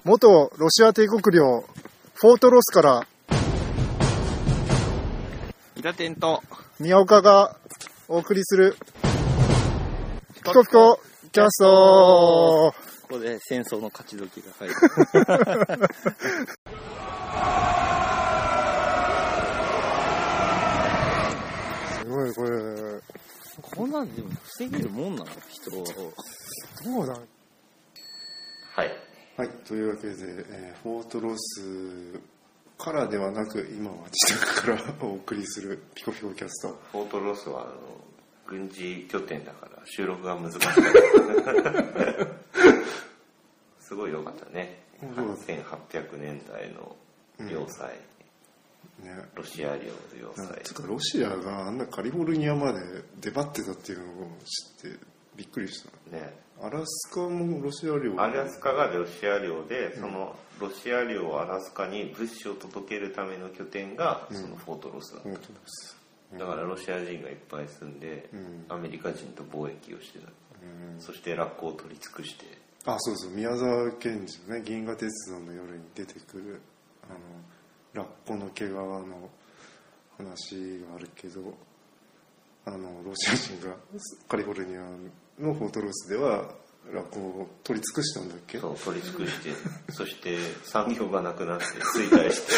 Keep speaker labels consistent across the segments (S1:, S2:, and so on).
S1: 元ロシア帝国領フォートロスから
S2: イカ天と
S1: 宮岡がお送りするピコピコキャスト。
S2: ここで戦争の勝ち時が入る
S1: すごいこれ
S2: こんなんでも防げるもんなの人を。
S1: どうだ。
S3: はいはい、というわけで、フォートロスからではなく今は自宅からお送りするピコピコキャスト。
S4: フォートロスは軍事拠点だから収録が難しいすごい良かったね。1800年代の要塞、ね、ロシア領の要塞。
S3: つかロシアがあんなカリフォルニアまで出張ってたっていうのを知ってびっくりしたね。アラスカもロシア領。
S4: アラスカがロシア領で、そのロシア領アラスカに物資を届けるための拠点がそのフォートロスだった、だからロシア人がいっぱい住んで、アメリカ人と貿易をしてた、そしてラッコを取り尽くして。
S3: あ、そうそう、宮沢賢治のね、銀河鉄道の夜に出てくるラッコの毛皮の話があるけど、ロシア人がカリフォルニアのフォートロスではラッコを取り尽くしたんだっけ。
S4: そう、取り尽くしてそして産業がなくなって衰退して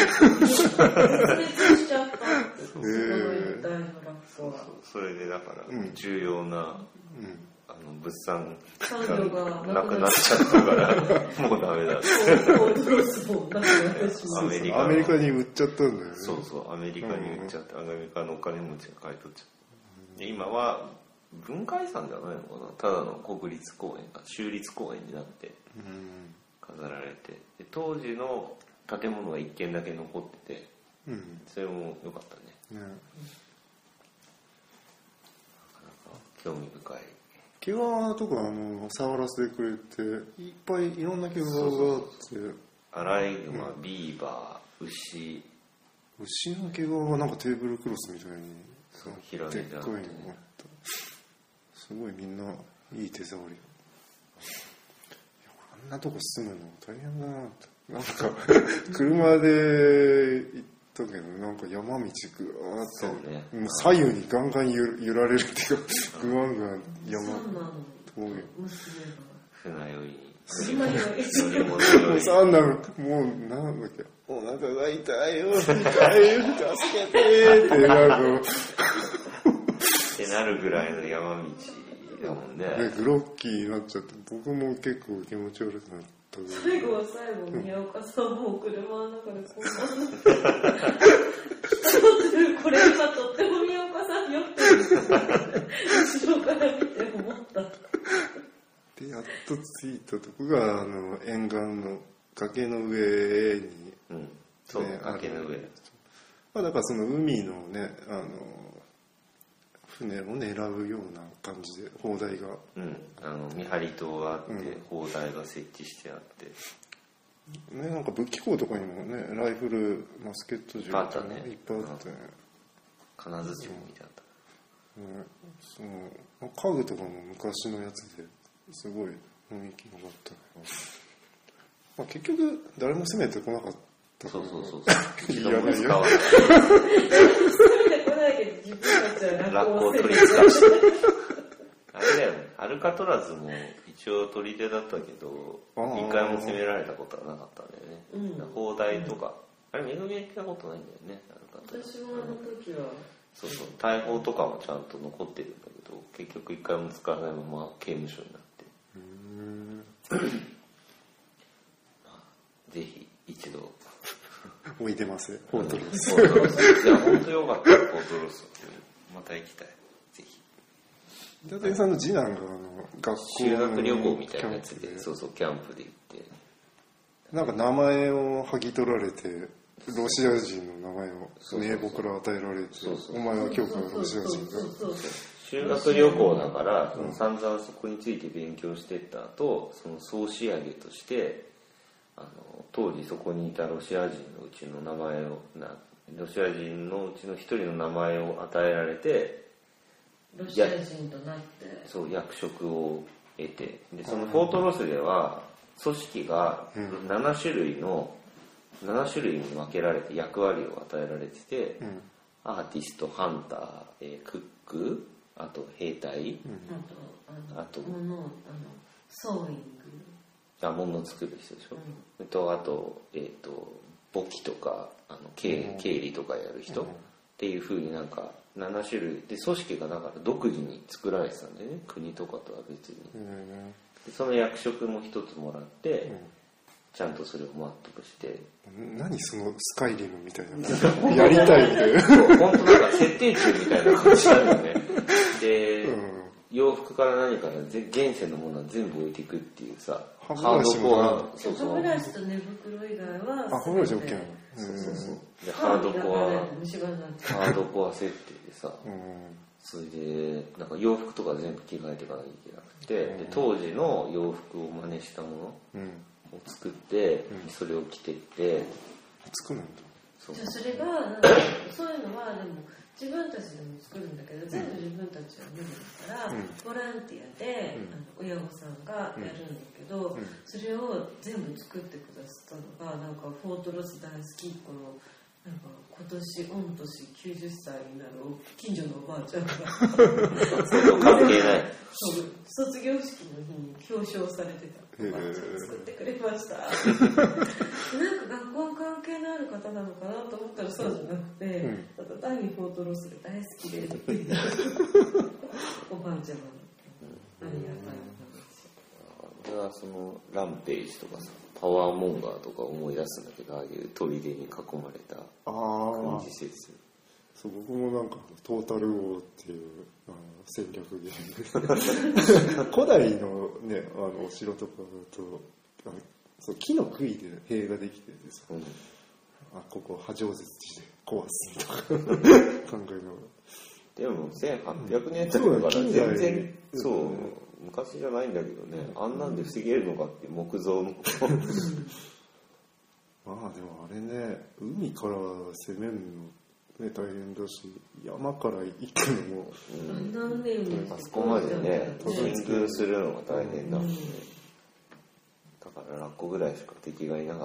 S4: それでだから重要な、物産がなくなっちゃったからもうダメだアメリカ
S3: に売っちゃったんだよね。
S4: そうそう、アメリカに売っちゃって、アメリカのお金持ちが買い取っちゃった。で今は文化遺産じゃないのかな、ただの国立公園が州立公園になって飾られて、で当時の建物が一軒だけ残ってて、それも良かったね。なかなか興味深い。
S3: 毛皮とか触らせてくれて、いっぱいいろんな毛皮があって、
S4: アライグマ、ビーバー、牛
S3: の毛皮はなんかテーブルクロスみたいに
S4: でっかいのがあった。
S3: すごいみんないい手触り。あんなとこ住むの大変だなって。なんか車で行ったけど、なんか山道ぐわーって、ね、もう左右にガンガン揺られるっていうか、ぐわんぐわん山遠い。
S4: 船酔い。
S3: そんなのもうなんだっけ、お腹が痛いよ、痛いよ、助けてって
S4: なるぐらいの山道だもんね。
S3: グロッキーになっちゃって、僕も結構気持ち悪くなった。
S5: 最後は宮岡さんも車の中でこんなこれ今とっても宮岡さん酔ってる後ろから見て思った。
S3: でやっと着いたとこが沿岸の崖の上に、
S4: そう、崖の上。
S3: だからその海のね、船を狙うような感じで砲台が、
S4: 見張り塔があって、砲台が設置してあって
S3: ね、なんか武器庫とかにもね、ライフル、マスケット銃がいっぱいあってね、
S4: 金槌も見てあった、
S3: その家具とかも昔のやつですごい雰囲気があったけど、結局誰も攻めてこなかった。
S4: そう
S3: いらないよ
S4: ラッコを取り付かしてあれだよね、アルカトラズも一応取り手だったけど一回も攻められたことはなかったんだよね。砲台とか、あれ恵み的なことないんだよね、アルカトラズ。
S5: 私も時は
S4: そうそう、大砲とかもちゃんと残ってるんだけど、結局一回も使わないまま刑務所になってぜひ一度
S3: 置いてますフォートロス。
S4: いや本当よかったフォートロス、また行きたい、ぜひ。
S3: 伊達さんの次男が学校
S4: 修学旅行みたいなやつで、そうそうキャンプで行って、
S3: なんか名前を剥ぎ取られて、ロシア人の名前を名簿から与えられて、お前は今日からロシア人だ。
S4: 修学旅行だから、散々そこについて勉強してった後、その総仕上げとして当時そこにいたロシア人のうちの名前をロシア人のうちの一人の名前を与えられて、
S5: ロシア人となって
S4: そう役職を得て、でそのフォートロスでは組織が7種類に分けられて役割を与えられてて、アーティスト、ハンター、クック、あと兵隊、あと
S5: ソーイング、
S4: 物を作る人でしょ、あと、簿記とか経理とかやる人、っていう風になんか7種類で組織がだから独自に作られてたんだよね、国とかとは別に。でその役職も一つもらって、ちゃんとそれを全うして。
S3: 何そのスカイリムみたいなやりたいみたいな。
S4: 本当なんか設定中みたいな感じなんだよね。で、洋服から何から現世のものは全部置いていくっていうさ、
S3: 歯ブラシも
S5: 歯ブラシと寝袋以外は
S3: 歯ブラシ OK なの。
S4: でハードコア設定でさ、それでなんか洋服とか全部着替えていかなきゃいけなくて、で当時の洋服を真似したものを作って、それを着てって
S3: 作るんだ。
S5: じゃあそれがそういうのはでも自分たちでも作るんだけど、全部自分たちは無理だから、ボランティアで、親御さんがやるんだけど、それを全部作ってくださったのがなんかフォートロス大好きっ子のなんか今年御年90歳になる近所のおばあちゃんが
S4: それ関係ない。
S5: 卒業式の日に表彰されてたおばあちゃん作ってくれましたなんか学校関係のある方なのかなと思ったらそうじゃなくて、ただ単にフォートロスが大好きでっていうおばあちゃまのありがたい
S4: 俺はそのランページとかさ、パワーモンガーとか思い出すんだけど、ああいう砦に囲まれた軍事施設。
S3: そう、僕もなんかトータルウォーっていう戦略ゲーム古代のねお城とかだとそう木の杭で塀ができててさ、ここ波状節して壊すとか考えながら。
S4: でも1800年代だから全然そう昔じゃないんだけどね、あんなんで防げるのかって木造の
S3: まあでもあれね、海から攻めるのね大変だし、山から行くのも、
S4: あそこまでね進軍するのが大変だもんね。だからラッコぐらいしか敵がいなか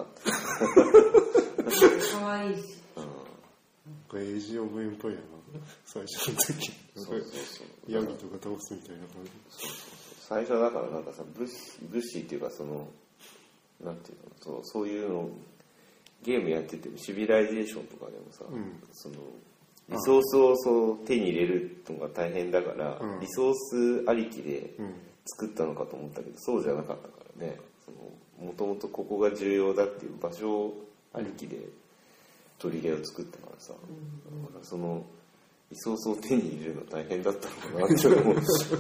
S4: った
S5: かわいいし、
S3: エイジ・オブ・エンパイアの最初の時ヤギとか倒すみたいな感じ。
S4: 最初だからなんかさ、物資っていうかそのなんていうの、そういうのゲームやっててもシビライゼーションとかでもさ、そのリソースをそう手に入れるのが大変だから、リソースありきで作ったのかと思ったけど、そうじゃなかったからね。もともとここが重要だっていう場所ありきで砦を作ったからさ、だからそのリソースを手に入れるの大変だったのかなって思う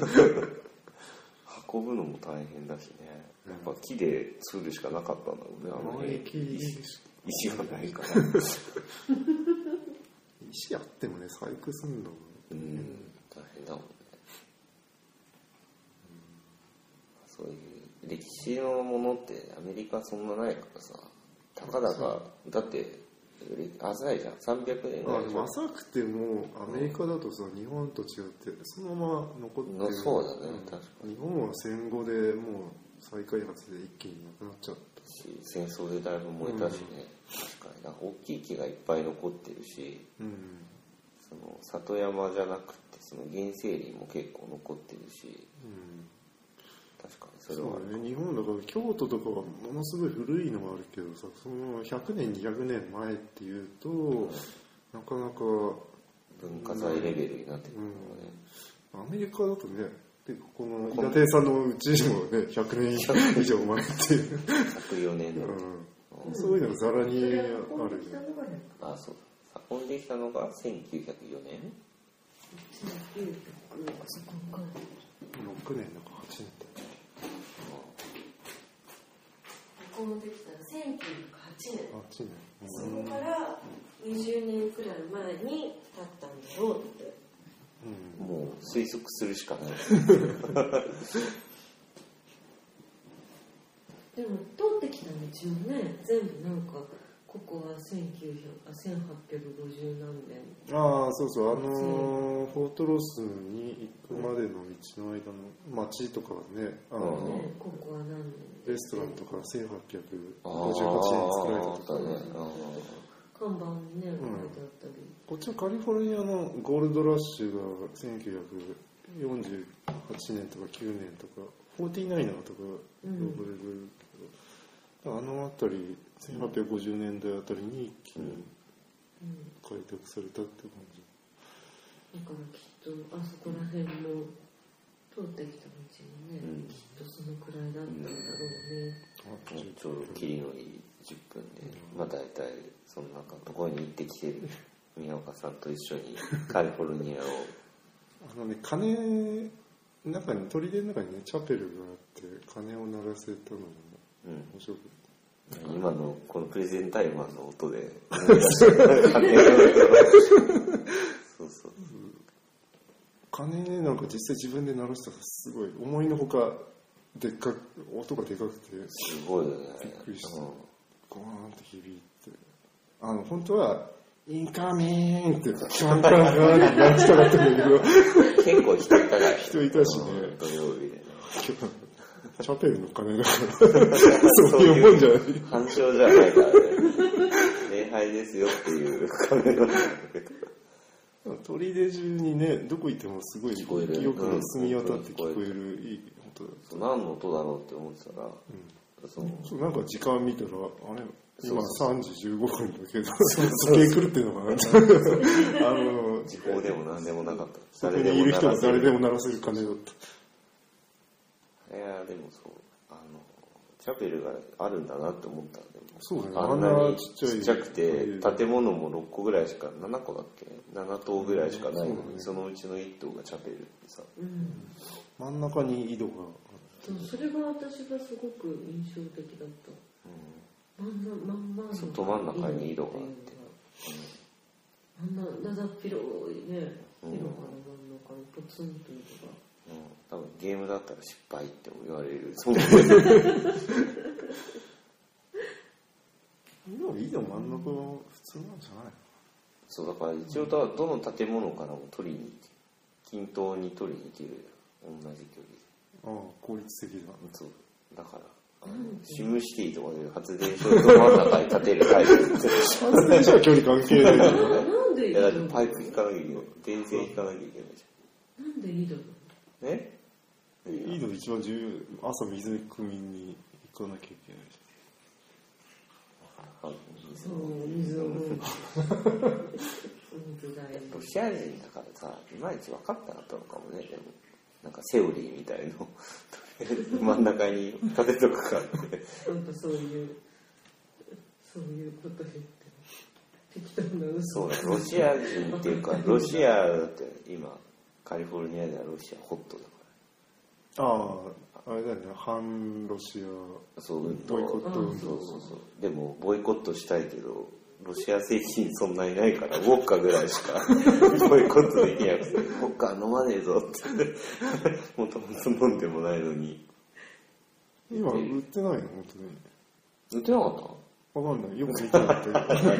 S4: 運ぶのも大変だしね、やっぱ木で作るしかなかったんだろうね、石がないから
S3: 石あってもね、細工すんのも
S4: 大変だもんね。そういう歴史のものってアメリカそんなないからさ、たかだかだって浅いじゃん、300年ぐらい。
S3: でも浅くてもアメリカだとさ、日本と違ってそのまま残ってる。
S4: そうだね、確かに。
S3: 日本は戦後でもう再開発で一気になくなっちゃった
S4: し、戦争でだいぶ燃えたしね、確かに。なんか大きい木がいっぱい残ってるし、その里山じゃなくてその原生林も結構残ってるし、確かにそれは
S3: そうね。日本だから京都とかはものすごい古いのがあるけどさ、その100年200年前っていうと、なかなか
S4: 文化財レベルになってくるのね。
S3: アメリカだとね、でこの伊達さんのうちもね、100年以上前っていう
S4: 104年の、
S3: そういうのがざらにあるよ。
S4: あ、そうだ。運んできたのが1904年
S3: 6年だか8年だ。
S5: ここもできたら1908年。
S3: 8年。
S5: そこから20年くらい前に建ったんだろうって。
S4: もう推測するしかない
S5: でも通ってきた道もね、全部なんかここは1850何年。
S3: ああそうそう、フォートロスに行くまでの道の間の街とかはね、
S5: ここは何年
S3: レストランとか1858年
S4: あ
S3: 作られたとか、
S4: ね、
S5: 看板にね書いてあったり、
S3: こっちのカリフォルニアのゴールドラッシュが1948年とか9年とか49とか呼ばれるけど、あの辺り1850年代あたりに一気に開拓されたって感じ。
S5: だからきっとあそこら辺の通ってきた道もね、きっとそのくらいだったんだろうね。
S4: ちょうど切りのいい10分で、まあ大体そんなところに行ってきてる宮岡さんと一緒にカリフォルニアを
S3: 鐘の中に砦の中にねチャペルがあって鐘を鳴らせたのも面白くて、
S4: 今のこのプレゼンタイマーの音でそうそう
S3: 鐘ね、なんか実際自分で鳴らしたらすごい思いのほかでっかく音がでかくて
S4: すごいよね、
S3: びっくりして、ゴーンって響いて、本当はインカミンってカンカンカンって鳴らしたかったんだけど
S4: 結構人いたから
S3: 人いたしね、
S4: 土曜日でね
S3: チャペルの鐘だからそういうもんじゃない、
S4: 反証じゃないからね礼拝ですよっていう鐘なんだけど
S3: 砦中にねどこ行ってもすごいよく澄み渡って聞こえるいい音だった。
S4: 何の音だろうって思ってたら、
S3: そうなんか時間見たらあれ今3時15分だけど時計狂ってんのかなって
S4: 時報でも何でもなかった。
S3: そこにいる人は誰でも鳴らせる鐘だった。
S4: いやでもそうチャペルがあるんだなって思ったんで、
S3: そうだね、
S4: あんなにちっちゃくて建物も6個ぐらいしか7個だっけ7棟ぐらいしかないのに、そのうちの1棟がチャペルってさ、
S3: 真ん中に井戸があ
S5: って、それが私がすごく印象的だった、
S4: ど真ん中に井戸があって、
S5: あんなだだっ広いね広場の真ん中にポツンと井戸が、
S4: 多分ゲームだったら失敗って言われる
S3: でも井戸真ん中は普通なんじゃないの？
S4: そうだから一応どの建物からも取りに均等に取りに行ける同じ距離で、
S3: 効率的だ。
S4: そうだからシムシティとかで発電所の真ん中に建てるタイプ
S3: 発電所は距離関係ない
S5: なんで
S4: いやだってパイプ引かなきゃいけない、電線引かなきゃいけないじ
S5: ゃん。なんで井戸なの？
S3: 井戸一番重要。朝水汲みに行かなきゃいけないじゃん。
S5: 水を
S4: ロシア人だからさ、いまいち分かってなかったのかもね。でもなんかセオリーみたいの真ん中に立てとくかって
S5: 本当そういうこと言って適当な嘘。
S4: そうだ、ロシア人っていうかロシアだって今カリフォルニアではロシアホットだから、
S3: あれだよね、反ロシア
S4: そう
S3: ボイコット運動。
S4: そうでもボイコットしたいけどロシア製品そんなにないからウォッカぐらいしかボイコットできなくて、ウォッカ飲まねえぞってもともと飲んでもないのに。
S3: 今売ってないの？本当に
S4: 売ってなかった？
S3: わかんない、よく見てなかったけど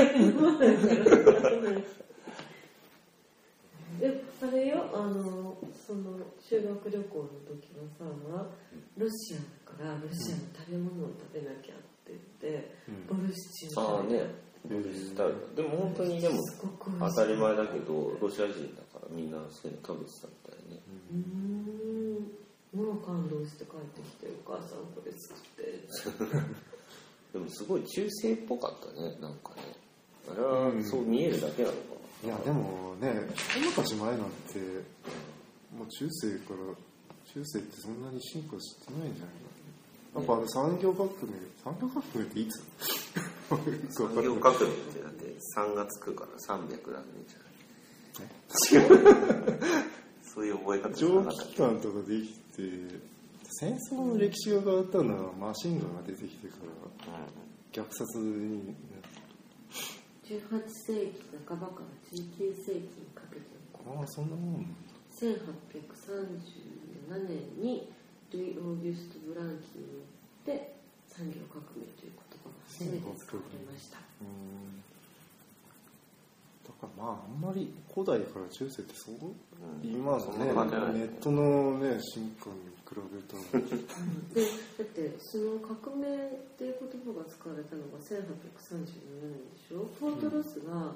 S5: あれよ、その修学旅行の時はさ、ロシアだからロシアの食べ物を食べなきゃって言って、ボルシチを食べた。
S4: でも本当にでも当たり前だけどロシア人だからみんなそういうの食べてたみたいね。
S5: もう感動して帰ってきて、お母さんこれ作って
S4: でもすごい中世っぽかったね、なんかね。あれはそう見えるだけなのかな。
S3: いやでもね、一昔前なんてもう中世ってそんなに進化してないんじゃないかな。やっぱ産業革命っていつ？
S4: 産業革命ってだって3がつくから300何年じゃない？違うそういう覚え方じゃなかった。
S3: 蒸気機関とかできて、戦争の歴史が変わったのはマシンガンが出てきてから虐殺になって、
S5: 18世紀半ばから19世紀にかけて、
S3: そんなもん。
S5: 1837年にルイ・オーギュスト・ブランキによって産業革命という言葉が初めて使われました。
S3: だからまああんまり古代から中世ってそう、今のねネットのね進化に比べたら
S5: でだってその革命っていう言葉が使われたのが1834年でしょ。フォートロスが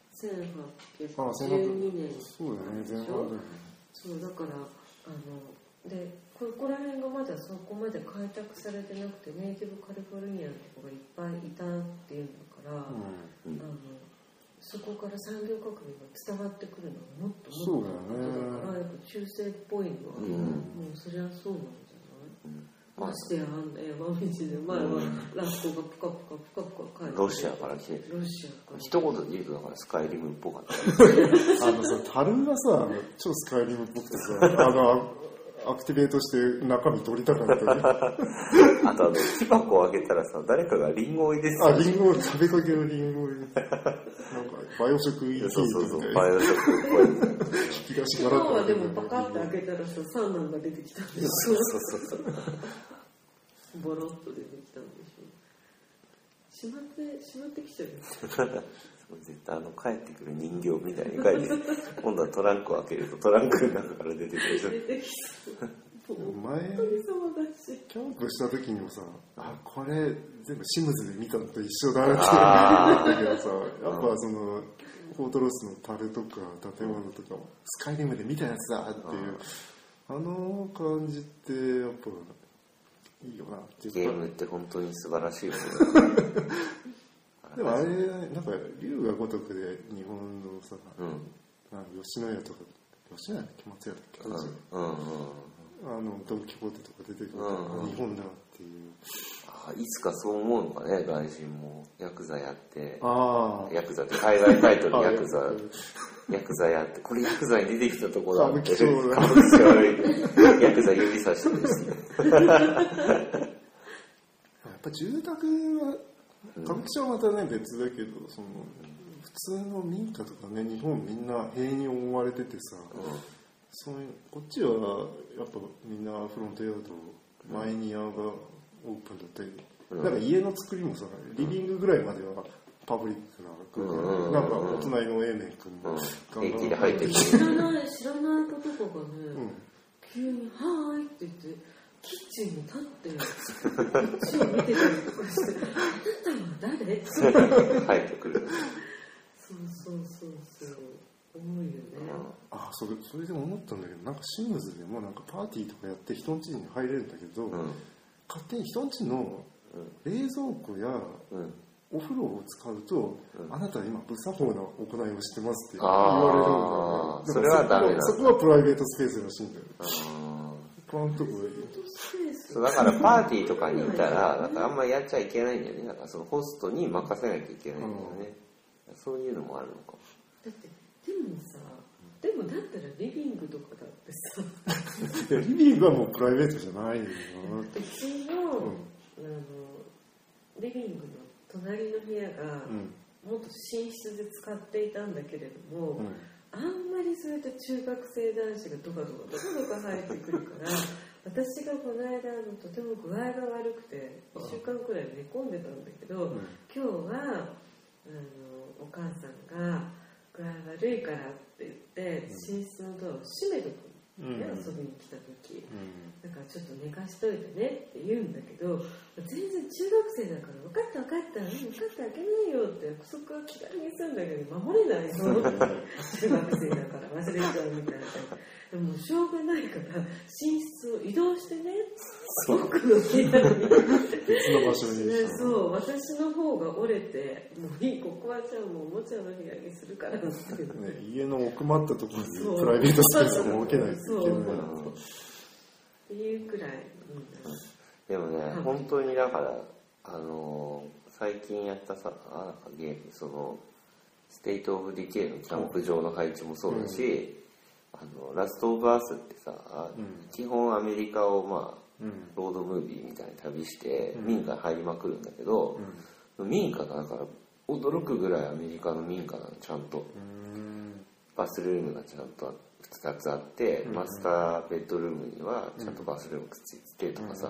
S5: 1812年でしょ。
S3: そうだね、前半だよね。
S5: そうだからでここら辺がまだそこまで開拓されてなくてネイティブカリフォルニアの子がいっぱいいたっていうんだから、そこから産業革命が伝わってくるのはもっともっとだからやっぱ中世っぽいのは、もうそりゃそうなんじゃない、ましてや山道で前はラッコがプカプカ書いて
S4: ロシアから来てる。
S5: ロシアから
S4: 一言で言うとだからスカイリムっぽかった。
S3: 樽がさ超スカイリムっぽくてさアクティベートして中身取りたかった
S4: あと木箱を開けたらさ誰かがリンゴを入れてた。
S3: リンゴを食べかけのリンゴを入れてなんかバイオ食品
S4: そうバイオ食っぽい
S3: 引き出し
S5: 今日はでもパカッて開けたらさ三男が出てきたんでしょ。そうボロッと出てきたんでしょ。しまってきちゃうよ
S4: 絶対帰ってくる人形みたいに書いて今度はトランクを開けるとトランクの中から出てくる。
S5: 出てきそう
S3: 前キャンプした時にもさこれ全部シムズで見たのと一緒だなって言ったけどさやっぱそのフォートロスの樽とか建物とかもスカイリムで見たやつだっていう感じってやっぱいいよなっていうか
S4: ゲームって本当に素晴らしいよね。
S3: でもあれなんか龍が如くで日本のさ、吉野家とか吉野家って松屋だっけ、ドン・キホーテとか出てくる日本だっていう。
S4: いつかそう思うのかね外人もヤクザやってヤクザって海外タイトルヤクザやってこれヤクザに出てきたところだって歌舞伎町悪いヤクザ指さしてるんですよ。
S3: やっぱ住宅は歌舞伎町はまたね別だけどその普通の民家とかね日本みんな塀に覆われててさ、そういうこっちはやっぱみんなフロントヤード前庭がオープンだったり、なんか家の作りもさリビングぐらいまではパブリックな空間、なんかお隣の英明君が
S4: 平気で入ってきて
S5: 知らない子とかがね、急に「はーい」って言ってキッチンに立ってこっちを見てたりとかして「あなたは誰?」って
S4: 入ってくる。
S5: そう多いよね。
S3: それでも思ったんだけどなんかシムズでもなんかパーティーとかやって人ん家に入れるんだけど、勝手に人ん家の冷蔵庫やお風呂を使うと、あなたは今不作法な行いをしてますって言われるんだよね。
S4: それはダメなんだ。
S3: そこはプライベートスペースらしいんだよ。
S4: だからパーティーとかにいたらなんかあんまりやっちゃいけないんだよね。なんかそのホストに任せなきゃいけないんだよね。そういうのもあるのかも。
S5: だってでもだったらリビングとかだってさ
S3: リビングはもうプライベートじゃないよな。
S5: うちの、リビングの隣の部屋が、もっと寝室で使っていたんだけれども、あんまりそういった中学生男子がドカ入ってくるから私がこの間とても具合が悪くて1週間くらい寝込んでたんだけど、今日はお母さんが具合悪いからって言って寝室のドアを閉めとくのね、遊びに来た時、だからちょっと寝かしといてねって言うんだけど全然中学生だから分かった開けないよって約束は気軽にするんだけど守れないの中学生だから忘れちゃうみたいな。でもしょうがないから寝室を移動してね僕の部屋に
S3: 別の場所に
S5: そう私の方が折れてもういいここはじゃあもうおもちゃの部屋にするからって、
S3: 家の奥まったところにプライベートスペースを設けないといけない
S5: っていうくらい
S4: でもね本当にだから最近やったさゲームそのステイトオブディケイのキャンプ場の配置もそうだし、ラストオブアースってさ、基本アメリカをロードムービーみたいに旅して民家に入りまくるんだけど、民家がだから驚くぐらいアメリカの民家なのちゃんと、バスルームがちゃんと2つあって、マスターベッドルームにはちゃんとバスルームくっついてとかさ、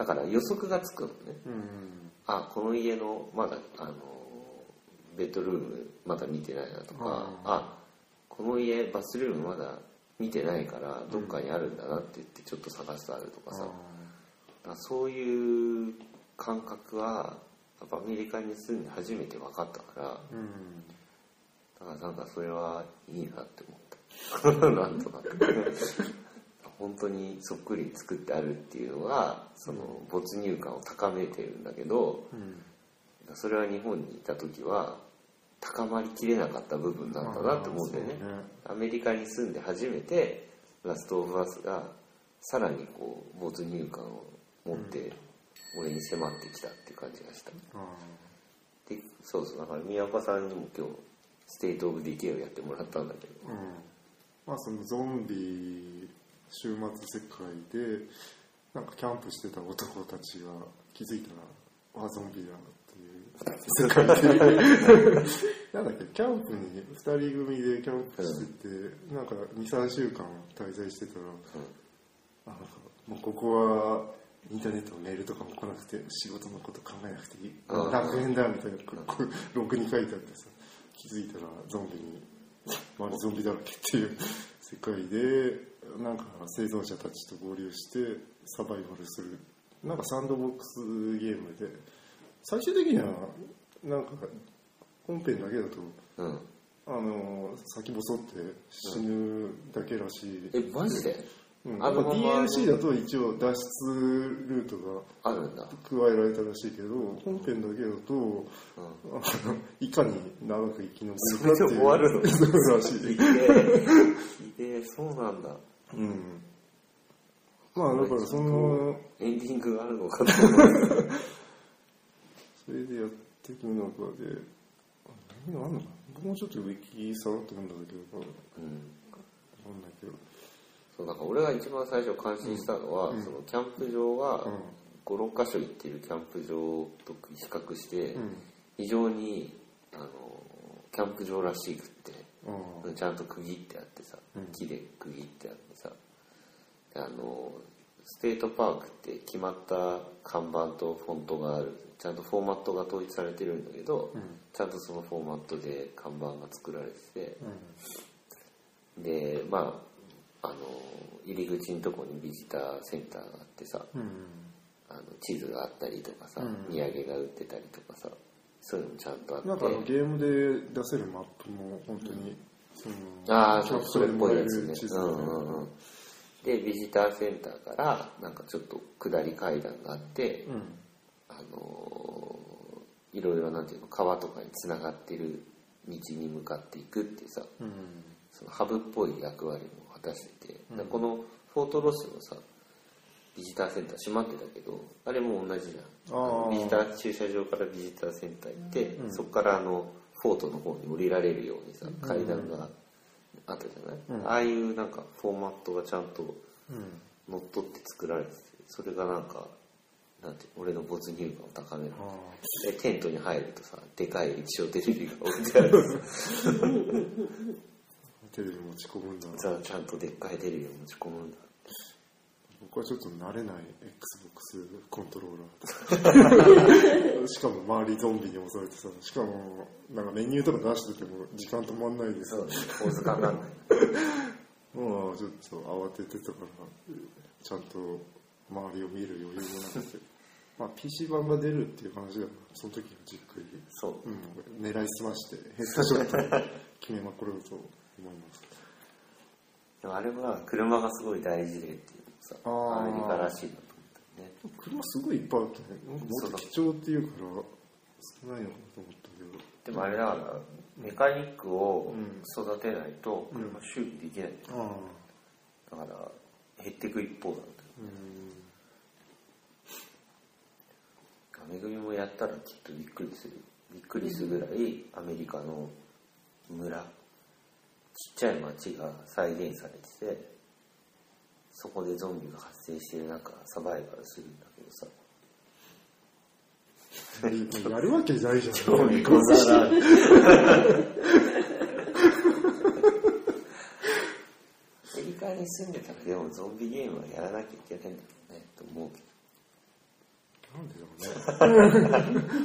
S4: だから予測がつくのね、あ、この家のまだベッドルームまだ見てないなとか、あ、この家バスルームまだ見てないからどっかにあるんだなって言ってちょっと探すとあるとかさ、だからそういう感覚はやっぱアメリカに住んで初めて分かったから、だからなんかそれはいいなって思ったなんとなく本当にそっくり作ってあるっていうのがその没入感を高めてるんだけど、それは日本にいた時は高まりきれなかった部分なんだなって思うんだよね。アメリカに住んで初めてラストオブアスがさらにこう没入感を持って俺に迫ってきたっていう感じがした。で、そうそう、だから宮岡さんにも今日ステートオブディケイをやってもらったんだけど、
S3: まあそのゾンビ終末世界でなんかキャンプしてた男たちが気づいたらゾンビだっていう世界でなんだっけ、キャンプに2人組でキャンプしてて、なんか 2,3 週間滞在してたら、なんかもうここはインターネットのメールとかも来なくて仕事のこと考えなくていい、楽園だみたいなログに書いてあってさ、気づいたらゾンビに周りゾンビだらけっていう世界で、なんか生存者たちと合流してサバイバルする、なんかサンドボックスゲームで、最終的にはなんか本編だけだと、先細って死ぬだけらしい。
S4: マジで
S3: DLC だと一応脱出ルートが
S4: あるんだ、
S3: 加えられたらしいけど、本編だけだと、いかに長く生き残るかっていう
S4: 終わるの
S3: そうらしい。
S4: そうなんだ。
S3: まあだからその
S4: エンディングがあるのかと思う
S3: それでやっていく中で何があるのかな、僕もちょっとウィキさらっと読んだけど、分かんないけど、
S4: そうだから俺が一番最初感心したのは、そのキャンプ場は5、6箇所行っているキャンプ場と比較して非常にキャンプ場らしくってちゃんと区切ってあってさ、木で区切ってあってさ、ステートパークって決まった看板とフォントがある、ちゃんとフォーマットが統一されてるんだけど、ちゃんとそのフォーマットで看板が作られてて、でまあ入り口のとこにビジターセンターがあってさ、地図があったりとかさ、土産が売ってたりとかさ、そういうのもちゃんとあって、
S3: なんかゲームで出せるマップも本当にその
S4: それっぽいやつね。
S3: 地図
S4: でビジターセンターからなんかちょっと下り階段があって、いろいろなんていうの、川とかにつながってる道に向かっていくっていうさ、そのハブっぽい役割も果たしてて、このフォートロスのさビジターセンター閉まってたけど、あれも同じじゃん。ビジター駐車場からビジターセンター行って、そこからフォートの方に降りられるようにさ階段があったじゃない、ああいうなんかフォーマットがちゃんと乗っ取って作られてて、それがなんかなんて俺の没入感を高める。でテントに入るとさ、でかい液晶テレビが置いてある
S3: テレビ持ち込むんだ。
S4: ちゃんとでっかいテレビを持ち込むんだ。
S3: 僕はちょっと慣れない XBOX コントローラーしかも周りゾンビに襲われてさ、しかもなんかメニューとか出してても時間止まんないですよね。
S4: 大塚かんない
S3: もうちょっと慌ててたからちゃんと周りを見る余裕もなくてまあ PC 版が出るっていう話だから、その時はじっくり
S4: そう、
S3: 狙いすましてヘッドショット決めまくろうと思います。
S4: でもあれは車がすごい大事でっていうさ、アメリカらしいなと思ったね。
S3: 車すごいいっぱいあったね。もっと貴重っていうから少ないのかなと思ったけど、
S4: でもあれだからメカニックを育てないと車修理できない、だから減っていく一方なんだよ。めぐみもやったらきっとびっくりするぐらいアメリカの村、ちっちゃい町が再現されてて、そこでゾンビが発生している中サバイバルするんだけどさ、
S3: やるわけないじゃん。
S4: 興味ござらんアメリカに住んでたらでもゾンビゲームはやらなきゃいけないんだろうねと思うけど、
S3: なんでだろうね。なんか、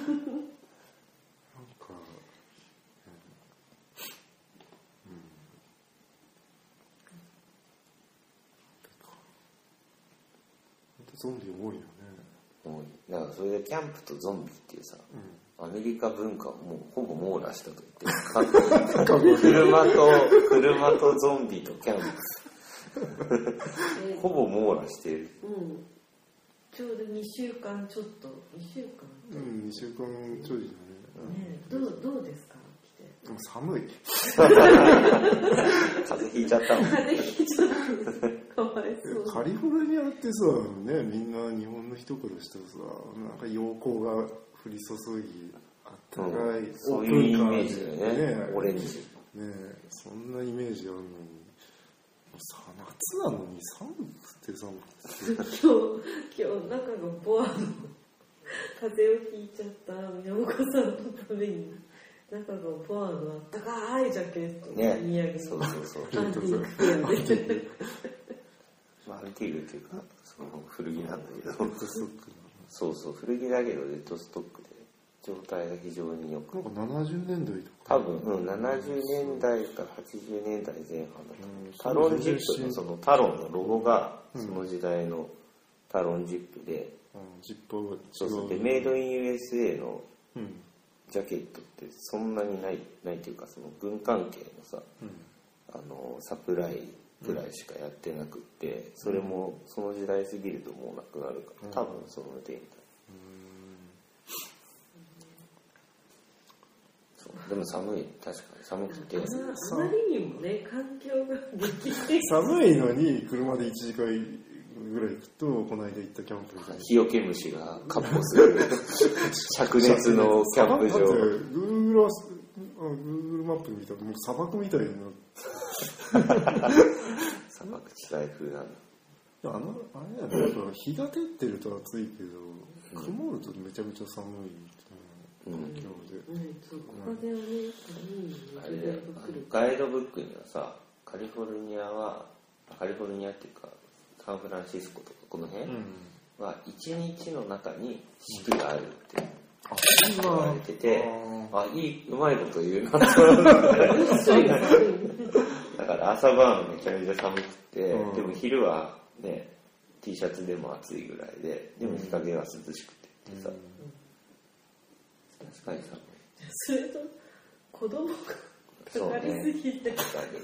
S3: ゾンビ多いよね。
S4: 多い。だからそれでキャンプとゾンビっていうさ、アメリカ文化をもうほぼ網羅したと言って車とゾンビとキャンプほぼ網羅している。
S5: ちょうど2週間ちょっと2週間
S3: 2週間ちょいだね。
S5: どうですか来て。
S3: でも寒い。
S4: 風邪ひいちゃったもん。
S5: 風邪ひいちゃったかわいそう。
S3: カリフォルニアってさ、ね、みんな日本の人からしたらさ、なんか陽光が降り注ぎ、あったかい、
S4: そういうイメージだよね。オレンジ。
S3: ね、そんなイメージあるのに、夏なのに寒くて寒くて。
S5: 今日中がボアの風邪をひいちゃった宮岡さんのために中がボアのあったかいジャケットを
S4: ね、
S5: 見上げ
S4: そう
S5: アンティークフェアで
S4: アンティークっていうかその古着なんだけどそう古着だけどレッドストックで状態が非常によく
S3: なんか70年代とか
S4: 多分、70年代から80年代前半だと、タロンジップのそのタロンのロゴがその時代のタロンジップで、
S3: ジッパーが違う。
S4: そうでメイドイン USA のジャケットってそんなにないというかその軍関係のさ、サプライぐらいしかやってなくって、それもその時代過ぎるともうなくなるから多分そのデータ。でも寒い、確かに寒くて
S5: あまりにもね環境が劇的
S3: 寒いのに車で1時間ぐらい行くとこの間行ったキャンプみたいな
S4: 日よけ虫がカッポする灼熱のキャンプ場。
S3: Google マップ見たらもう砂漠みたいになって
S4: 砂漠地帯風なんだ。
S3: あれやね、日が照ってると暑いけど曇るとめちゃめちゃ寒い今日で、
S5: そうここではね
S4: あれだよ、ガイドブックにはさカリフォルニアっていうかサンフランシスコとかこの辺は1日の中に四季があるって言われてて、うまいこと言うなとだから朝晩めちゃめちゃ寒くて、でも昼はね T シャツでも暑いぐらいで、でも日陰は涼しくてってさ、確かに寒い。
S5: それと子供がかかりすぎて、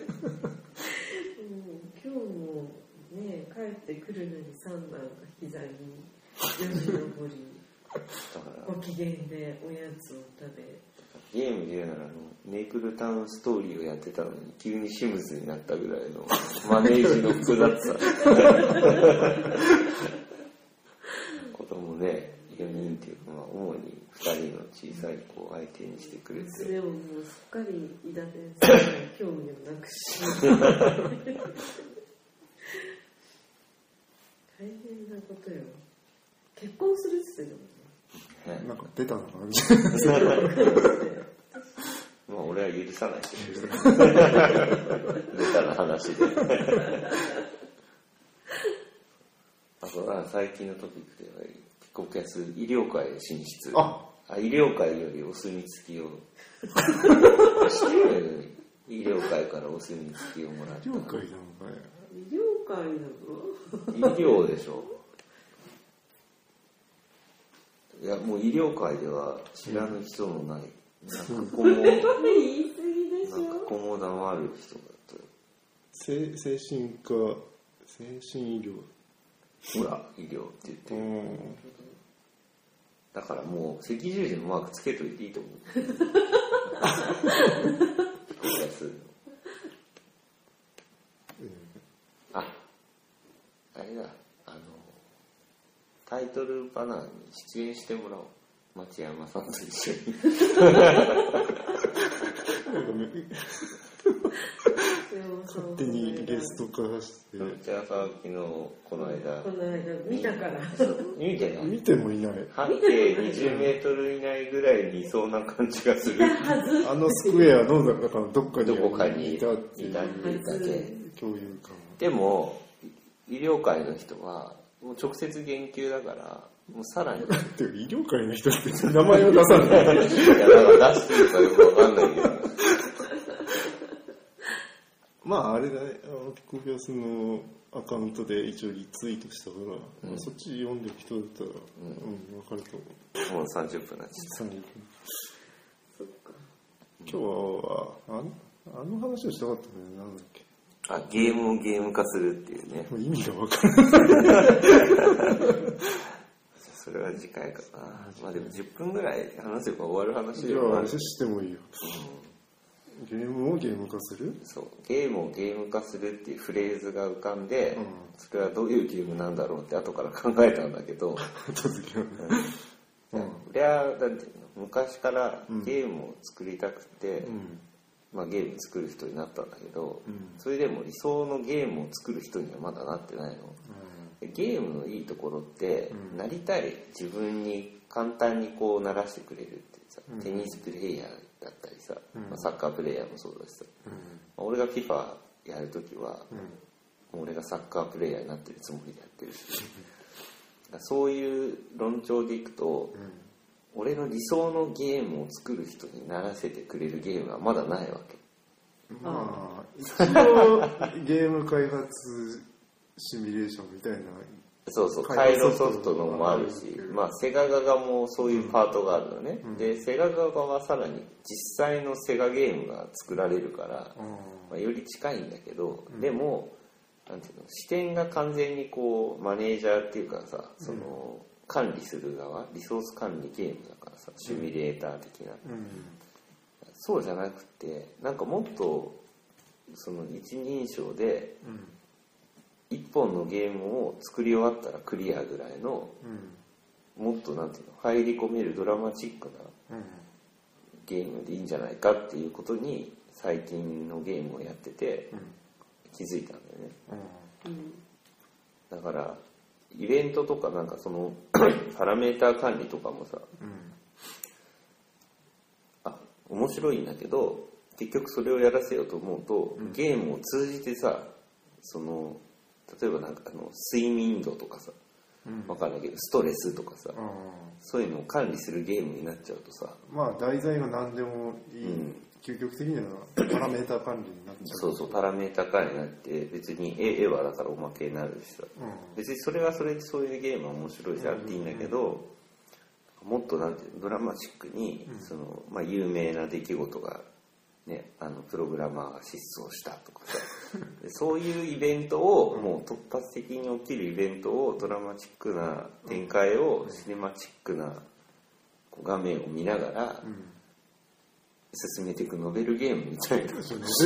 S5: 今日もね帰ってくるのに三男が膝によじ登りご機嫌でおやつを食べ、
S4: ゲームで言うならメイプルタウンストーリーをやってたのに急にシムズになったぐらいのマネージの複雑さ子供ね4人っていうか、主に2人の小さい子を相手にしてくれて、
S5: でももうすっかり伊田先生に興味をなくし大変なことよ。結婚するって言ってたもんね。
S3: なんか出たのかな
S4: まあ俺は許さないけどベタな話であとは最近のトピックではピコキャス医療界へ進出。医療界よりお墨付きを医療界からお墨付きをもらった。
S3: 医療界なのかね。
S5: 医療界なの？
S4: 医療でしょ。いやもう医療界では知らぬ人のない、なんかこも
S5: 言い過ぎでしょ。
S4: なんかこも黙る人だと。
S3: 精神医療。
S4: ほら医療って言ってる。だからもう赤十字のマークつけといていいと思う。あれだ、タイトルバナーに出演してもらおう。町山さんと一緒に。
S3: 勝手にゲスト化して。
S4: 町山さん昨日この間
S5: 見たから。
S4: 見てない。
S3: 見てもいない。
S4: 半径20メートル以内ぐらいにいそうな感じがする。
S3: あのスクエアのだからどこかに
S4: いたっていうだけ。
S3: 共有感。
S4: でも医療界の人はもう直接言及だからもうさらに。
S3: てか医療界の人って名前を出さない。
S4: いや、なんか出してるかよくわかんないけど。
S3: まああれだね、ピコピアスのアカウントで一応リツイートしたから、そっち読んでる人だったら、わかると思う。
S4: もう30分になっちゃっ
S3: 30分。
S5: そっか。
S3: 今日はあの話をしたかったね。なんだっけ。
S4: た。ゲームをゲーム化するっていうね。
S3: もう意味がわからない。
S4: それは次回かな。まあでも10分ぐらい話せば終わる話
S3: じ
S4: では
S3: ゃあしてもいいよ。ゲームをゲーム化する？
S4: そう、ゲームをゲーム化するっていうフレーズが浮かんで、それはどういうゲームなんだろうって後から考えたんだけど、俺はなんていうの、昔からゲームを作りたくて、まあ、ゲーム作る人になったんだけど、それでも理想のゲームを作る人にはまだなってないの。ゲームのいいところって、なりたい自分に簡単にこうならしてくれるってさ、テニスプレイヤーだったりさ、まあ、サッカープレイヤーもそうだしさ、俺が FIFA やるときは、もう俺がサッカープレイヤーになってるつもりでやってるし、そういう論調でいくと、俺の理想のゲームを作る人にならせてくれるゲームはまだないわけ。
S3: まあ一応ゲーム開発シミュレーションみたいな。
S4: そうそう、回路ソフトのもあるし、まあセガ側もそういうパートがあるのね。で、セガ側はさらに実際のセガゲームが作られるから、まあ、より近いんだけど、でも、なんていうの、視点が完全にこう、マネージャーっていうかさ、その、管理する側、リソース管理ゲームだからさ、シミュレーター的な。そうじゃなくて、なんかもっと、その一人称で、一本のゲームを作り終わったらクリアぐらいの、もっとなんていうの、入り込めるドラマチックなゲームでいいんじゃないかっていうことに最近のゲームをやってて気づいたんだよね。だからイベントとかなんかそのパラメーター管理とかもさ、面白いんだけど、結局それをやらせようと思うと、ゲームを通じてさ、その例えばなんか睡眠度とかさ、わかんないけどストレスとかさ、そういうのを管理するゲームになっちゃうとさ、
S3: まあ題材が何でもいい、究極的にはパラメータ管理になっちゃう。
S4: そうそう、パラメータ管理になって別に絵はだからおまけになるしさ、別にそれはそれでそういうゲームは面白いしあっていいんだけど、もっとなんていうの、ドラマチックにその、まあ、有名な出来事がね、プログラマーが失踪したとかさそういうイベントを、もう突発的に起きるイベントをドラマチックな展開を、シネマチックな画面を見ながら進めていくノベルゲームみたいな。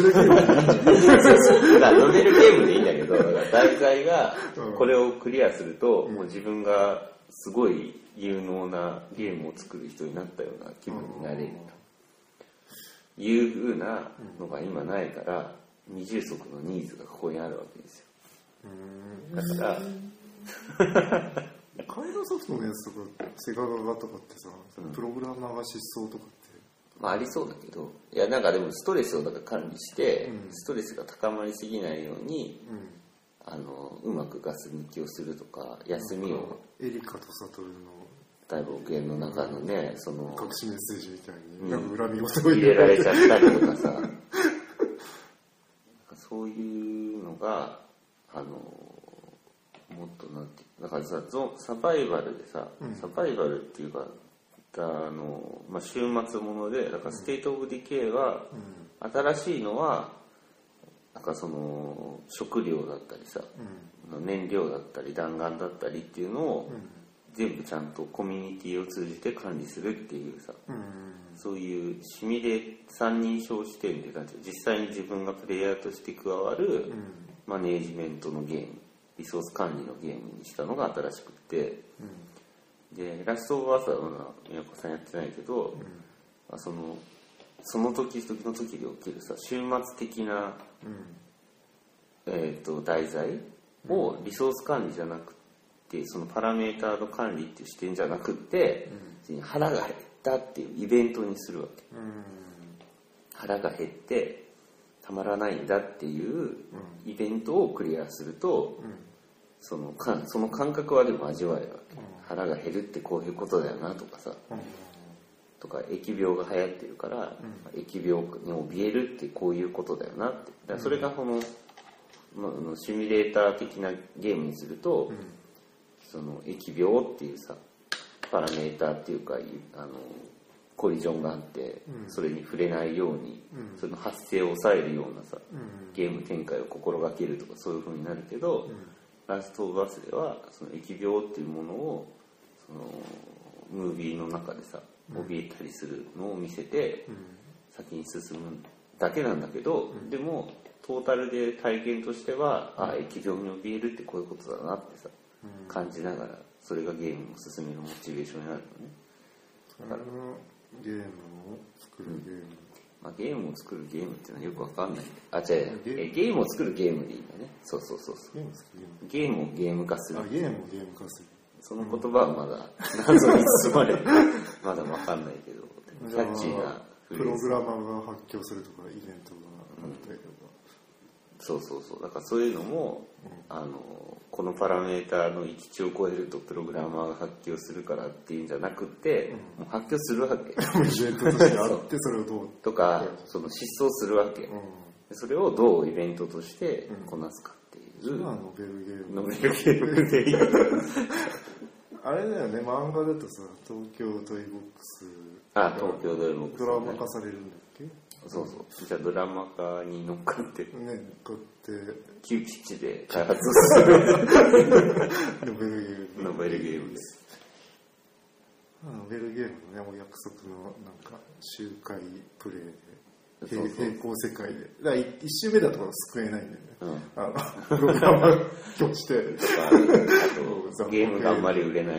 S4: ノベルゲームでいいんだけど、題材がこれをクリアすると、もう自分がすごい有能なゲームを作る人になったような気分になれるという風なのが今ないから、二重足のニーズがここにあるわけですよ。だから
S3: 回路ソフトのやつとかセガ側とかってさ、プログラマーが失踪とかって、
S4: まあありそうだけど、いやなんかでもストレスをだから管理して、ストレスが高まりすぎないように、うまくガス抜きをするとか、休みを
S3: エリカとサトルの
S4: 大冒険の中のね、その
S3: 隠しメッセージみたいに、なんか恨み事を
S4: 入れられちゃったりとかさそういうのがもっとなんてだからさ、サバイバルでさ、サバイバルっていうかまあ、週末もので、だからステートオブディケイは、新しいのはなんかその食料だったりさ、燃料だったり弾丸だったりっていうのを、全部ちゃんとコミュニティを通じて管理するっていうさ、そういうシミュレー三人称視点で実際に自分がプレイヤーとして加わるマネージメントのゲーム、リソース管理のゲームにしたのが新しくて、でラストオブアーサーは宮子さんやってないけど、その時々の時で起きるさ終末的な、題材をリソース管理じゃなくて、そのパラメーターの管理っていう視点じゃなくて、腹が減ったっていうイベントにするわけ。腹が減ってたまらないんだっていうイベントをクリアすると、 その感覚はでも味わえるわけ、腹が減るってこういうことだよなとかさ、とか疫病が流行ってるから、疫病に怯えるってこういうことだよなって。だからそれがシミュレーター的なゲームにすると、その疫病っていうさパラメーターっていうかコリジョンがあって、それに触れないように、その発生を抑えるようなさ、ゲーム展開を心がけるとかそういう風になるけど、ラストオブアスではその疫病っていうものをそのムービーの中でさ怯えたりするのを見せて先に進むだけなんだけど、でもトータルで体験としては疫病に怯えるってこういうことだなってさ感じながら、それがゲームを進めるモチベーションになるのね。だから
S3: ゲームを作るゲーム、
S4: ゲームを作るゲームっていうのはよくわかんない。ゲームを作るゲームでいいんだね。そうゲームをゲーム化する。
S3: ゲームをゲーム化する。
S4: その言葉はまだ謎に包まれるまだわかんないけど、キャッチーな
S3: プログラマーが発狂するとかイベントがあったりとか、
S4: そうだからそういうのも、このパラメーターの域値を超えるとプログラマーが発狂するからっていうんじゃなくて、もう発狂するわけ。
S3: イベントとしてあってそれをどう
S4: とかその失踪するわけ、それをどうイベントとしてこなすかっていう、
S3: それはノベルゲーム。
S4: ノベルゲームでいい
S3: あれだよね、漫画だとさ、東京トイボックス
S4: 東京トイボックス、
S3: ドラマ化されるんだっけ。
S4: そうじゃあドラマ化に乗っかって
S3: ね、こうやって
S4: 急ピッチで開発する
S3: ノベルゲーム
S4: です。
S3: ノベルゲームのね、お約束のなんか周回プレイで平行世界で、だから1周目だと救えないんだよね、プログラマー拒否して
S4: とか、あとゲームがあんまり売れない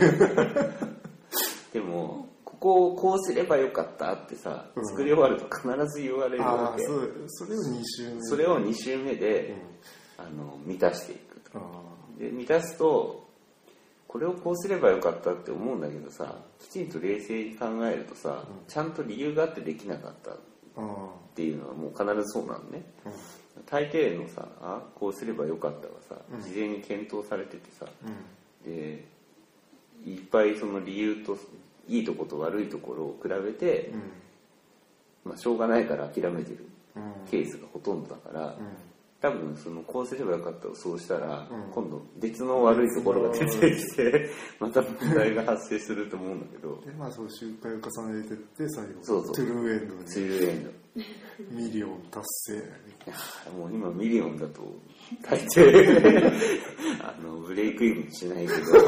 S4: でもここをこうすればよかったってさ、作り終わると必ず言われるわけ。
S3: それを2周目
S4: それを2周目で、満たしていくと。で満たすとこれをこうすればよかったって思うんだけどさ、きちんと冷静に考えるとさ、ちゃんと理由があってできなかったっていうのはもう必ずそうなのね、大抵のさこうすればよかったはさ、事前に検討されててさ、でいっぱいその理由といいとこと悪いところを比べて、しょうがないから諦めてるケースがほとんどだから、多分そのこうすればよかったをそうしたら、今度別の悪いところが出てきてまた問題が発生すると思うんだけど、
S3: でそう周回を重ねてって最後
S4: そう
S3: トゥルーエンドに
S4: トゥルーエンド
S3: ミリオン達成。
S4: いやもう今ミリオンだと大抵ブレイクイブンしないけど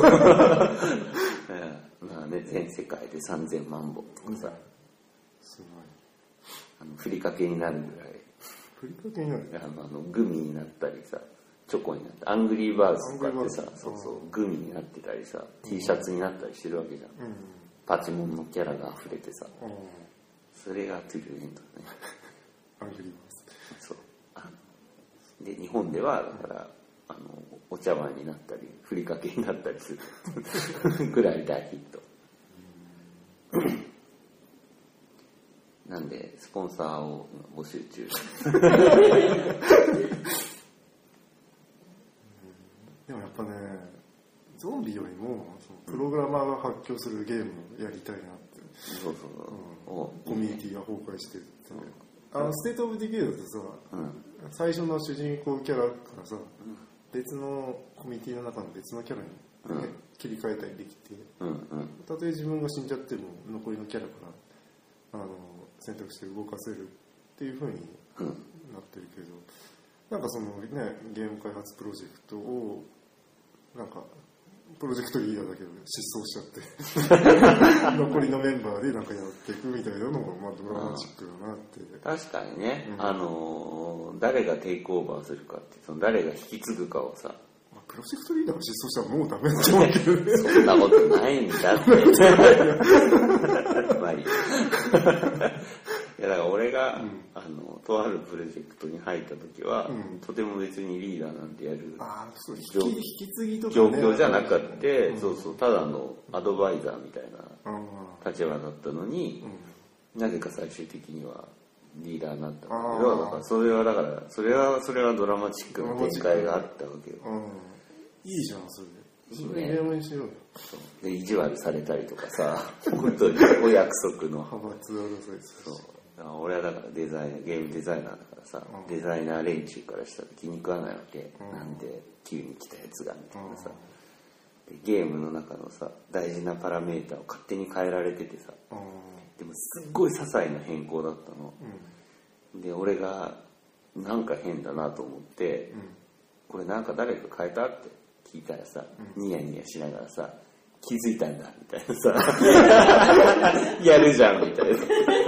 S4: 全世界で3000万本とかさ、
S3: すごい
S4: ふりかけになるぐらい、
S3: ふりかけになる
S4: グミになったりさ、チョコになってアングリーバーズとかってさ、グミになってたりさ、T シャツになったりしてるわけじゃん、パチモンのキャラが溢れてさ、それがトゥルーエンドだね
S3: アングリーバーズ。
S4: そうで日本ではだからお茶碗になったりふりかけになったりするぐらい大ヒットなんでスポンサーを募集中
S3: でもやっぱね、ゾンビよりもそのプログラマーが発狂するゲームをやりたいなって。コミュニティが崩壊してるって、ステートオブディケイだとさ、最初の主人公キャラからさ、別のコミュニティの中の別のキャラに、切り替えたりできて、たとえ自分が死んじゃっても残りのキャラから選択して動かせるっていう風になってるけど、なんかそのね、ゲーム開発プロジェクトをなんかプロジェクトリーダーだけど失踪しちゃって残りのメンバーでなんかやっていくみたいなのもドラマチックだなって。
S4: 確かにね、誰がテイクオーバーするかって、その誰が引き継ぐかをさ、
S3: プロジェクトリーダーが失踪したらもうダメだと思うけどね
S4: そんなことないんだってまあいいいやだから俺が、とあるプロジェクトに入った時は、とても別にリーダーなんてやる
S3: 引き継ぎとか、
S4: 状況じゃなくて、ただのアドバイザーみたいな立場だったのに、なぜか最終的にはリーダーになったんだけど、だからそれはドラマチックな展開があったわけよ。
S3: いいじゃんそれゲームにしようよ。
S4: で意地悪されたりとかさ本当にお約束の
S3: 派閥争い
S4: そう俺はだからゲームデザイナーだからさ、デザイナー連中からしたら気に食わないわけ、なんで急に来たやつがみたいなさ、でゲームの中のさ大事なパラメータを勝手に変えられててさ、でもすっごい些細な変更だったの、で俺がなんか変だなと思って、これなんか誰か変えたって聞いたらさ、ニヤニヤしながらさ気づいたんだみたいなさやるじゃんみたいな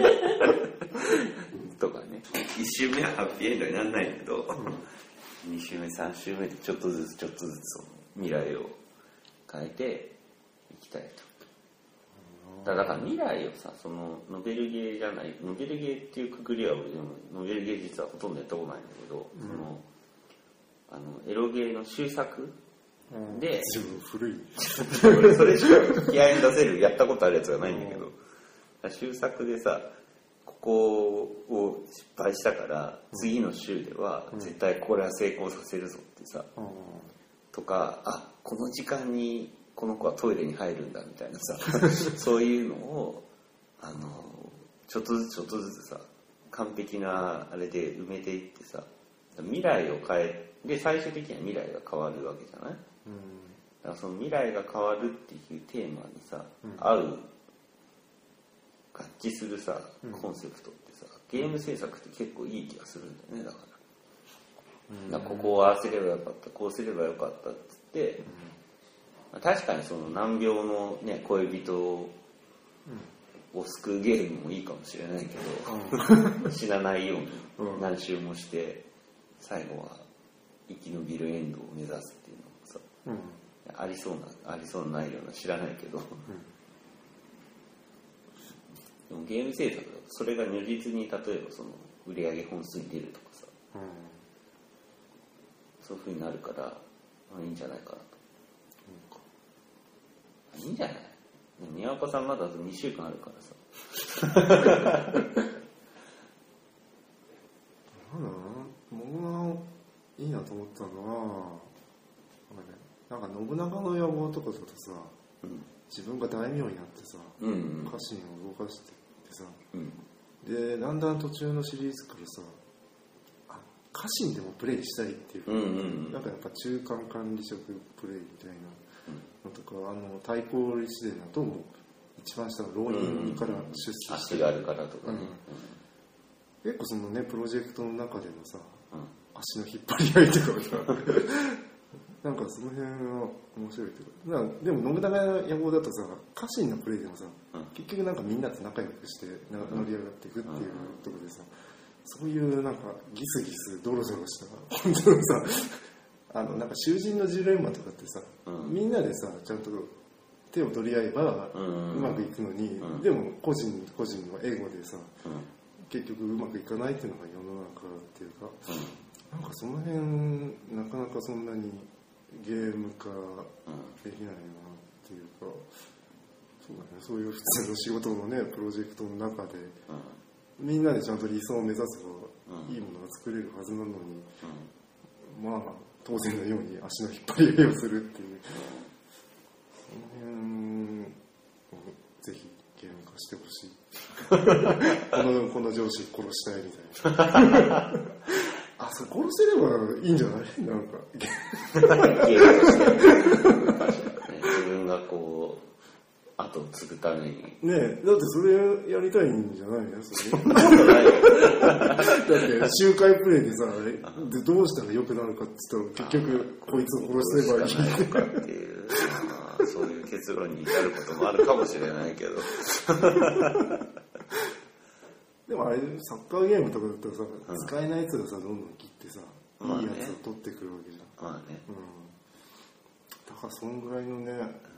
S4: とかね。1周目はハッピーエンドにならないけど、2周目3周目でちょっとずつ未来を変えていきたいと。だから未来をさ、そのノベルゲーじゃない、ノベルゲーっていうくくりは俺でもノベルゲー実はほとんどやったことないんだけど、そのエロゲーの終作で、
S3: 古い
S4: それしか気合いに出せるやったことあるやつがないんだけど、終作でさここを失敗したから次の週では絶対これは成功させるぞってさ、とかこの時間にこの子はトイレに入るんだみたいなさそういうのをちょっとずつさ完璧なあれで埋めていってさ、未来を変えで最終的には未来が変わるわけじゃない、だからその未来が変わるっていうテーマにさ、合う合致するさコンセプトってさ、ゲーム制作って結構いい気がするんだよね。だからここをああすればよかったこうすればよかったっつって、確かにその難病の、ね、恋人を救うゲームもいいかもしれないけど、死なないように何周もして最後は生き延びるエンドを目指すっていうのもさ、ありそうなないような知らないけど、でもゲーム制作だとそれが如実に例えばその売り上げ本数に出るとかさ、そういう風になるからいいんじゃないかなと。いいんじゃない？でも宮岡さんまだあと2週間あるからさ
S3: なんだろうな、僕がいいなと思ったのはなんか信長の野望とかだとさ、自分が大名になってさ、家臣を動かしてってさ、でだんだん途中のシリーズからさ家臣でもプレイしたいっていう、なんかやっぱ中間管理職プレイみたいなのとか、太閤立伝だともう一番下の浪人から出世して、
S4: 足があるからとかね、
S3: 結構そのねプロジェクトの中でのさ、足の引っ張り合いとかさなんかその辺は面白いけど、でも信長の野望だとさ家臣のプレイでもさ、結局なんかみんなと仲良くして乗り上がっていくっていうところでさ、そういうなんかギスギスドロドロした本当のさなんか囚人のジレンマとかってさ、みんなでさちゃんと手を取り合えばうまくいくのに、でも個人のエゴでさ、結局うまくいかないっていうのが世の中っていうか、なんかその辺なかなかそんなにゲーム化できないなっていうか、そうだね、そういう普通の仕事のねプロジェクトの中で、みんなでちゃんと理想を目指せばいいものが作れるはずなのに、まあ当然のように足の引っ張り合いをするっていう、その辺をぜひゲーム化してほしいこの上司殺したいみたいなそう殺せればいいんじゃない？なんか
S4: ゲームとして自分がこう後を継ぐために
S3: ねえ、だってそれやりたいんじゃないの？それだって周回プレイでさ、でどうしたら良くなるかって言ったら結局こいつを殺せばいいのかっていう、
S4: そういう結論に至ることもあるかもしれないけど
S3: でもあれサッカーゲームとかだったらさ、使えないやつがさどんどん切ってさ、いいやつを取ってくるわけじゃん。だからそんぐらいのね、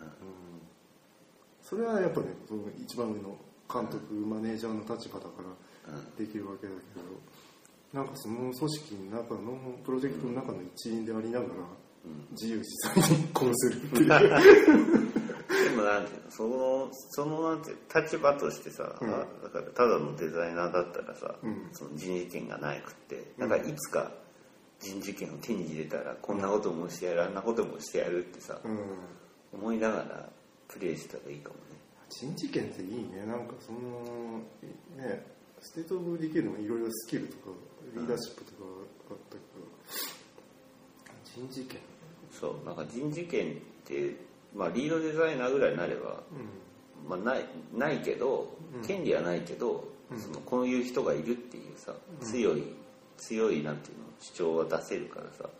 S3: それはやっぱね、その一番上の監督、マネージャーの立場だからできるわけだけど、なんかその組織の中のプロジェクトの中の一員でありながら、自由自在に殺せるっていう
S4: でもなんていうの、そのなんて立場としてさ、だからただのデザイナーだったらさ、その人事権がなくって、なんかいつか人事権を手に入れたらこんなこともしてやるあんなこともしてやるってさ、思いながらプレイしたらいいかもね。
S3: 人事権っていいね。なんかそのね、ステートオブディケイでもいろいろスキルとかリーダーシップとかあったけど、人事権、
S4: そうなんか人事権ってまあリードデザイナーぐらいになれば、まあないけど、権利はないけど、そのこういう人がいるっていうさ、強いなんていうの主張は出せるからさ、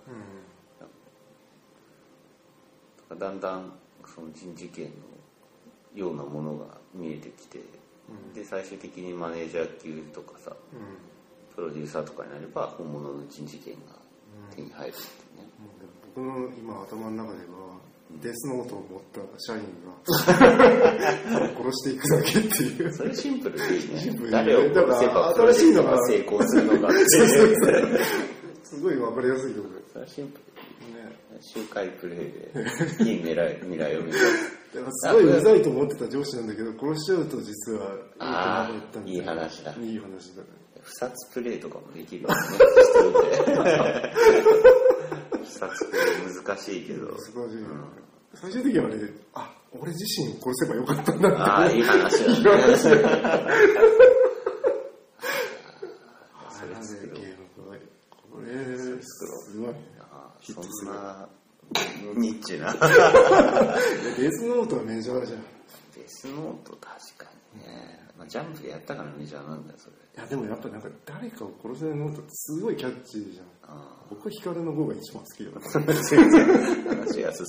S4: だんだんその人事権のようなものが見えてきて、で最終的にマネージャー級とかさ、プロデューサーとかになれば本物の人事権が手に入るってね。
S3: 僕の今頭の中ではデスノートを持った社員が殺していくだけっていう。
S4: それシンプルでいいね。
S3: シンプルで
S4: 誰を殺せばプロジェクトが成功するのかっていう
S3: すごい分かりやすいところ。
S4: それシンプルでいいね。周回プレイでいい未来を見る。
S3: すごいうざいと思ってた上司なんだけど、殺しちゃうと実はいいと思ったんで。
S4: いい話だ。
S3: いい話だ。
S4: 不殺プレイとかもできるよね。不殺プレイ難しいけど。
S3: 難しい。最終的にはね、俺自身を殺せばよかったんだって。
S4: ああ、いい話だね。
S3: それゲームこれすごい。
S4: そんなニッチな。
S3: デスノートはメジャーじゃん。
S4: デスノート確かにね。まあ、ジャンプでやったからメジャーなんだよそれ。
S3: いやでもやっぱなんか誰かを殺せないノートってすごいキャッチーじゃん。僕はヒカルの方が一番好きだから。
S4: 全然話が進まない。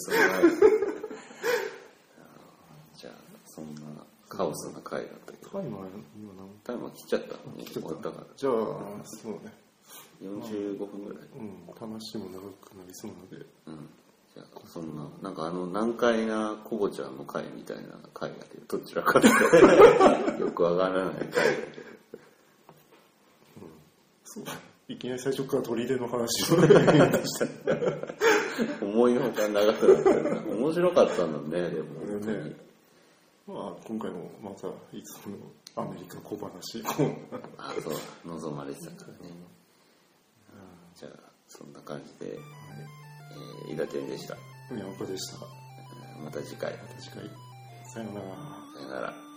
S4: じゃあそんなカオスな回だったけど。
S3: タイマー
S4: 切っちゃったのに終わったから。
S3: じゃあそうね。
S4: 45分ぐらい。
S3: 話も長くなりそうなので。
S4: じゃあそんななんか難解なコボちゃんの回みたいな回だけど、どちらかってよくわからない回だけど。
S3: そう。いきなり最初から砦の話を
S4: 思いのほか長くなった面白かったんだね。でもね、
S3: まあ今回もまたいつものアメリカ小話
S4: そう望まれてたからね。じゃあそんな感じで、伊田天でした。
S3: 宮岡でした。
S4: また次回。
S3: さよなら。
S4: さよなら。